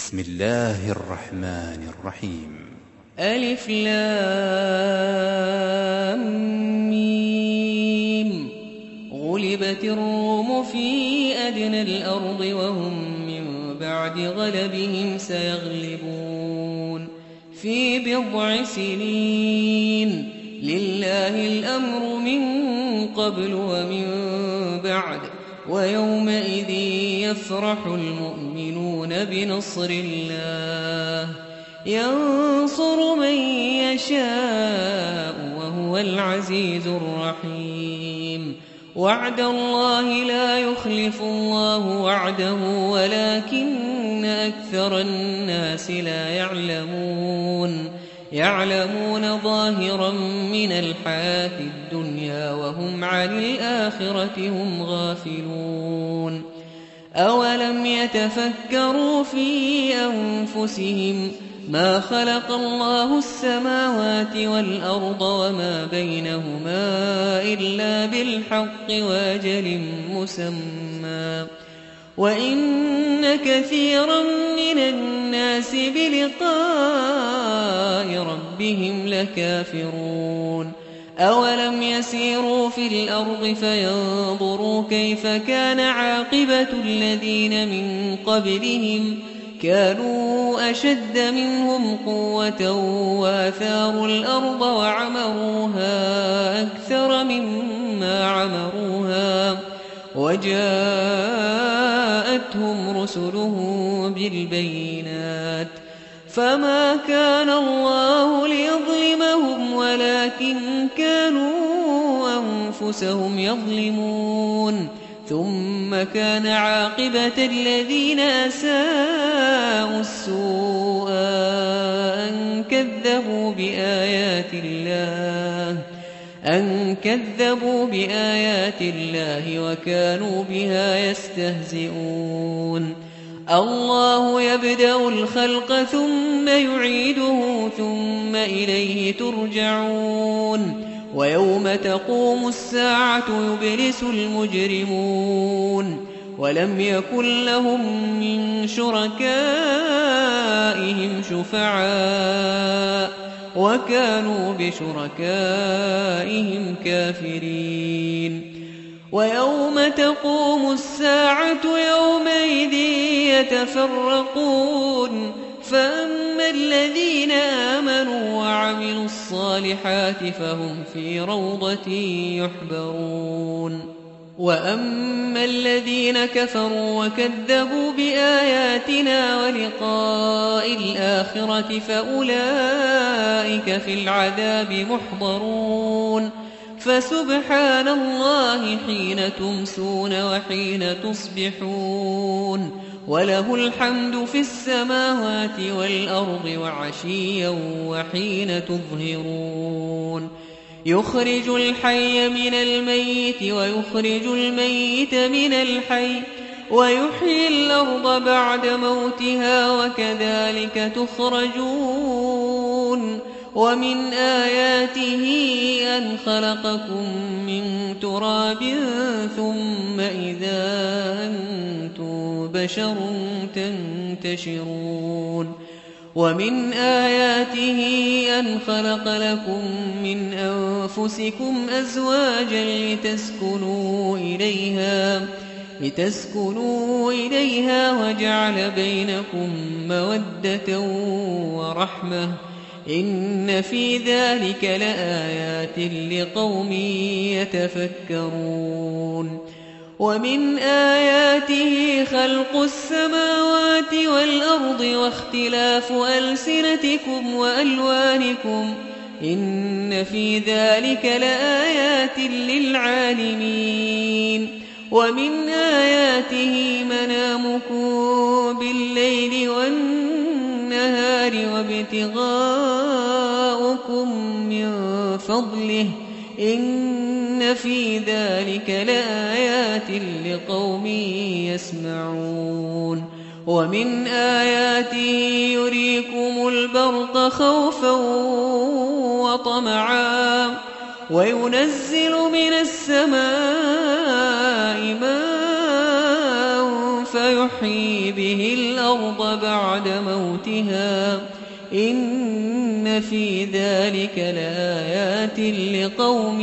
بسم الله الرحمن الرحيم. ألف لام ميم. غلبت الروم في أدنى الأرض وهم من بعد غلبهم سيغلبون في بضع سنين. لله الأمر من قبل ومن بعد، ويومئذ يفرح المؤمنون بنصر الله، ينصر من يشاء وهو العزيز الرحيم. وعد الله لا يخلف الله وعده ولكن أكثر الناس لا يعلمون ظاهرا من الحياة الدنيا وهم عن الآخرة هم غافلون. أولم يتفكروا في أنفسهم ما خلق الله السماوات والأرض وما بينهما إلا بالحق وأجل مسمى، وإن كثيرا من الناس بلقاء ربهم لكافرون. أولم يسيروا في الأرض فينظروا كيف كان عاقبة الذين من قبلهم، كانوا أشد منهم قوة وآثاروا الأرض وعمروها أكثر مما عمروها، وجاءتهم رسلهم بالبينات، فما كان الله ليظلمهم ولكن كانوا أنفسهم يظلمون. ثم كان عاقبة الذين أساءوا السوء أن كذبوا بآيات الله وكانوا بها يستهزئون. الله يبدأ الخلق ثم يعيده ثم إليه ترجعون. ويوم تقوم الساعة يبلس المجرمون، ولم يكن لهم من شركائهم شفعاء وكانوا بشركائهم كافرين. ويوم تقوم الساعة يومئذ يتفرقون، فأما الذين آمنوا وعملوا الصالحات فهم في روضة يحبرون، وأما الذين كفروا وكذبوا بآياتنا ولقاء الآخرة فأولئك في العذاب محضرون. فسبحان الله حين تمسون وحين تصبحون، وله الحمد في السماوات والأرض وعشيا وحين تظهرون. يخرج الحي من الميت ويخرج الميت من الحي ويحيي الأرض بعد موتها وكذلك تخرجون. ومن آياته أن خلقكم من تراب ثم إذا أنتم بشر تنتشرون. ومن آياته أن خلق لكم من أنفسكم أزواجا لتسكنوا إليها وجعل بينكم مودة ورحمة، إن في ذلك لآيات لقوم يتفكرون. ومن آياته خلق السماوات والأرض واختلاف ألسنتكم وألوانكم، إن في ذلك لآيات للعالمين. ومن آياته منامكم بالليل والنهار وابتغاؤكم من فضله، إن في ذلك لآيات لقوم يسمعون. ومن آياته يريكم البرق خوفا وطمعا وينزل من السماء ماء ويحيي به الأرض بعد موتها إن في ذلك لآيات لقوم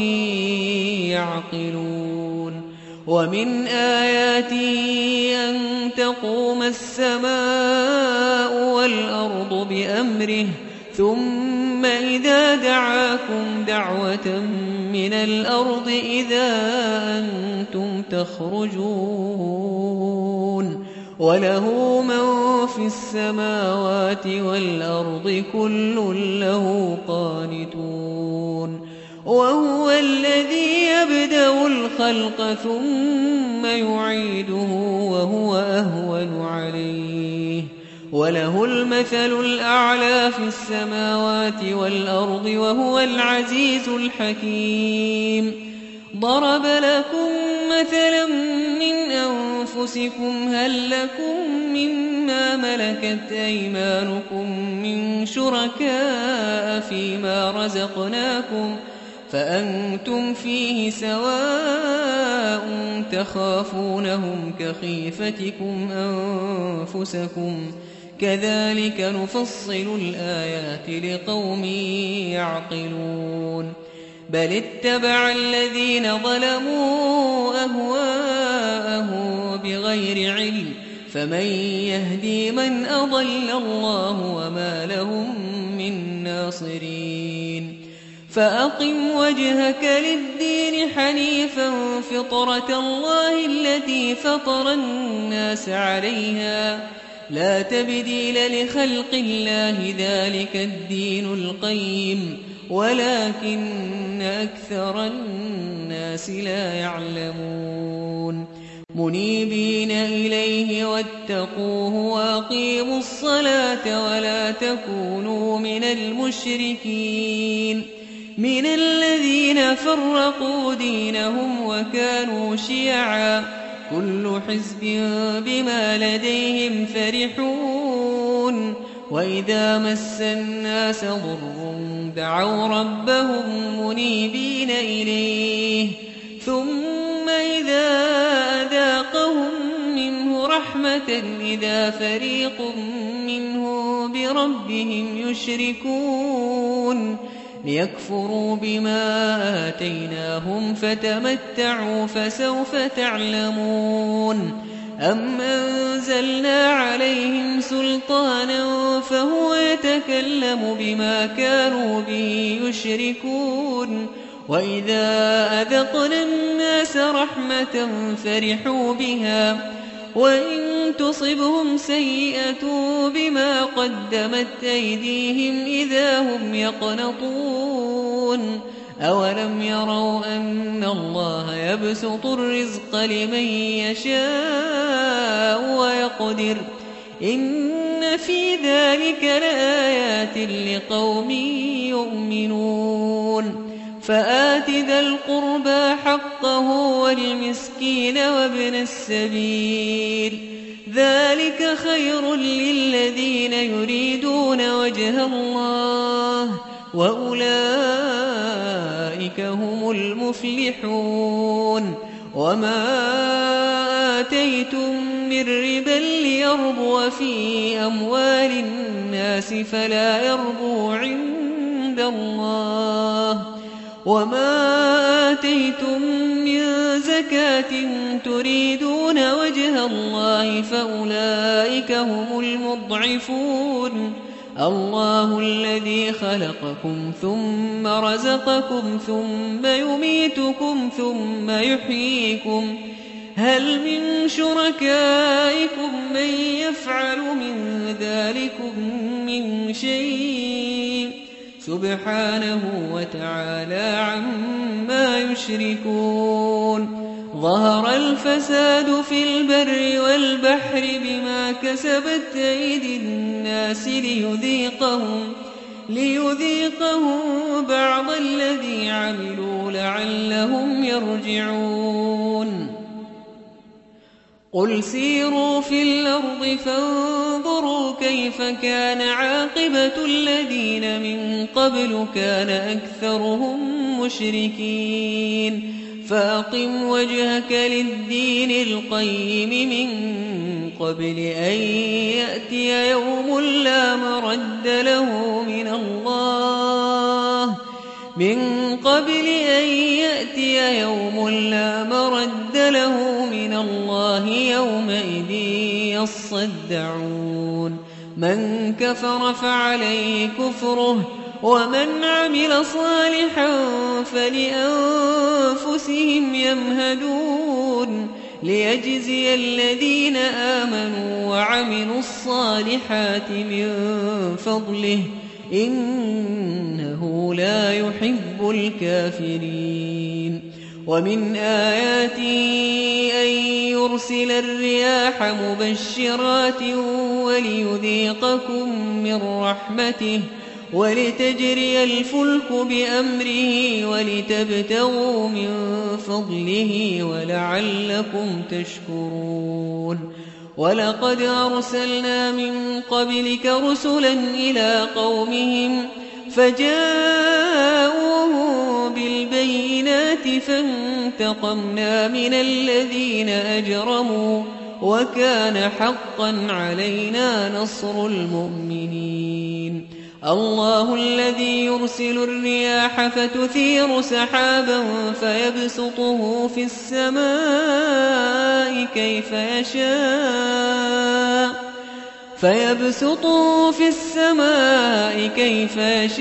يعقلون ومن آياته أن تقوم السماء والأرض بأمره ثم إذا دعاكم دعوة من الأرض إذا أنتم تخرجون وله من في السماوات والأرض كل له قانتون وهو الذي يبدأ الخلق ثم يعيده وهو أهون عليه وله المثل الأعلى في السماوات والأرض وهو العزيز الحكيم ضرب لكم مثلا من أنفسكم هل لكم مما ملكت أيمانكم من شركاء فيما رزقناكم فأنتم فيه سواء تخافونهم كخيفتكم أنفسكم كذلك نفصل الآيات لقوم يعقلون بل اتبع الذين ظلموا أهواءهم بغير علم فمن يهدي من أضل الله وما لهم من ناصرين فأقم وجهك للدين حنيفا فطرة الله التي فطر الناس عليها لا تبديل لخلق الله ذلك الدين القيم ولكن أكثر الناس لا يعلمون منيبين إليه واتقوه وأقيموا الصلاة ولا تكونوا من المشركين من الذين فرقوا دينهم وكانوا شيعا كل حزب بما لديهم فرحون وإذا مس الناس ضر دعوا ربهم منيبين إليه ثم إذا أذاقهم منه رحمة إذا فريق منهم بربهم يشركون ليكفروا بما آتيناهم فتمتعوا فسوف تعلمون أم أنزلنا عليهم سلطانا فهو يتكلم بما كانوا به يشركون وإذا أذقنا الناس رحمة فرحوا بها وإن تصبهم سيئة بما قدمت أيديهم إذا هم يقنطون أولم يروا أن الله يبسط الرزق لمن يشاء ويقدر إن في ذلك لآيات لقوم يؤمنون فآت ذا القربى حقه والمسكين وابن السبيل ذلك خير للذين يريدون وجه الله وأولئك هم المفلحون وما آتيتم من ربا ليربو في أموال الناس فلا يربو عند الله وما آتيتم من زكاة تريدون وجه الله فأولئك هم المضعفون الله الذي خلقكم ثم رزقكم ثم يميتكم ثم يحييكم هل من شركائكم من يفعل من ذلكم من شيء سبحانه وتعالى عما يشركون ظهر الفساد في البر والبحر بما كسبت أيدي الناس ليذيقهم بعض الذي عملوا لعلهم يرجعون قل سيروا في الأرض فانظروا كيف كان عاقبة الذين من قبل كان أكثرهم مشركين فأقم وجهك للدين القيم من قبل أن يأتي يوم لا مرد له من الله يومئذ يصدعون من كفر فعليه كفره ومن عمل صالحا فلأنفسهم يمهدون ليجزي الذين آمنوا وعملوا الصالحات من فضله إنه لا يحب الكافرين ومن آياته أن يرسل الرياح مبشرات وليذيقكم من رحمته ولتجري الفلك بأمره ولتبتغوا من فضله ولعلكم تشكرون ولقد أرسلنا من قبلك رسلا إلى قومهم فجاءوهم بالبينات فانتقمنا من الذين أجرموا وكان حقا علينا نصر المؤمنين الله الذي يرسل الرياح فتثير سحابا فيبسطه في السماء كيف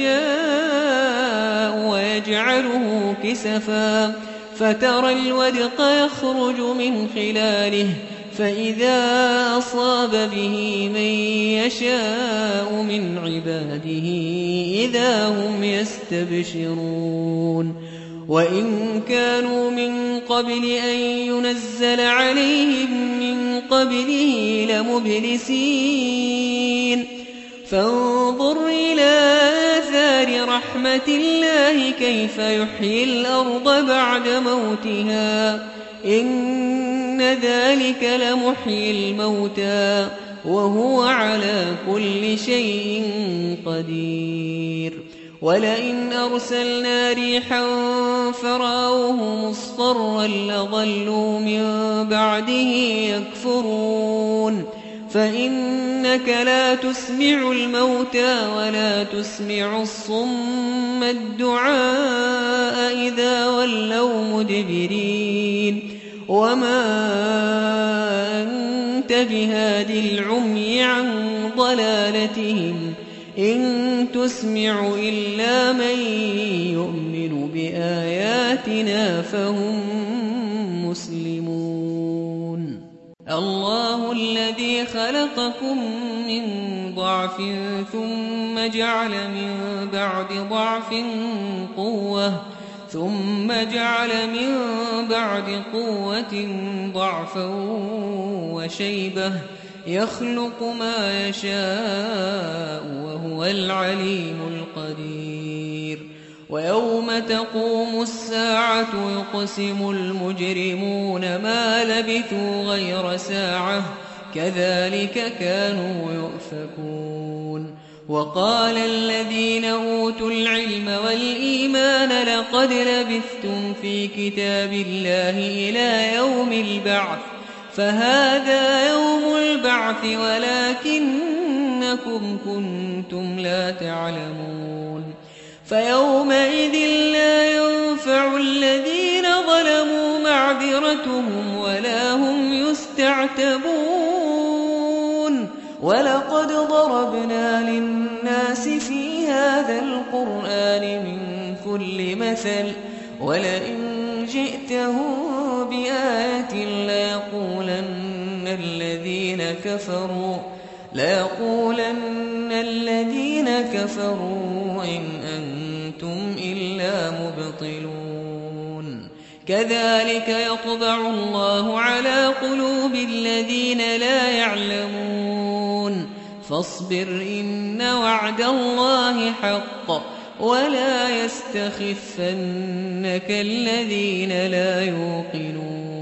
يشاء ويجعله كسفا فترى الودق يخرج من خلاله فإذا أصاب به من يشاء من عباده إذا هم يستبشرون وإن كانوا من قبل أن ينزل عليهم من قبله لمبلسين فانظر إلى آثار رحمة الله كيف يحيي الأرض بعد موتها إن ذلك لمحيي الموتى وهو على كل شيء قدير ولئن أرسلنا ريحا فرأوه مصفرا لظلوا من بعده يكفرون فإنك لا تسمع الموتى ولا تسمع الصم الدعاء إذا ولوا مدبرين وما أنت بهاد العمي عن ضلالتهم إن تسمع إلا من يؤمن بآياتنا فهم مسلمون الله الذي خلقكم من ضعف ثم جعل من بعد قوة ضعفا وشيبة يخلق ما يشاء وهو العليم القدير ويوم تقوم الساعة يقسم المجرمون ما لبثوا غير ساعة كذلك كانوا يؤفكون وقال الذين أوتوا العلم والإيمان لقد لبثتم في كتاب الله إلى يوم البعث فهذا يوم البعث ولكنكم كنتم لا تعلمون فيومئذ لا ينفع الذين ظلموا معذرتهم ولا هم يستعتبون ولقد ضربنا للناس في هذا القرآن من كل مثل ولئن جئتهم بآية ليقولن الذين كفروا إن أنتم إلا مبطلون كذلك يطبع الله على قلوب الذين لا يعلمون فاصبر إن وعد الله حق ولا يستخفنك الذين لا يوقنون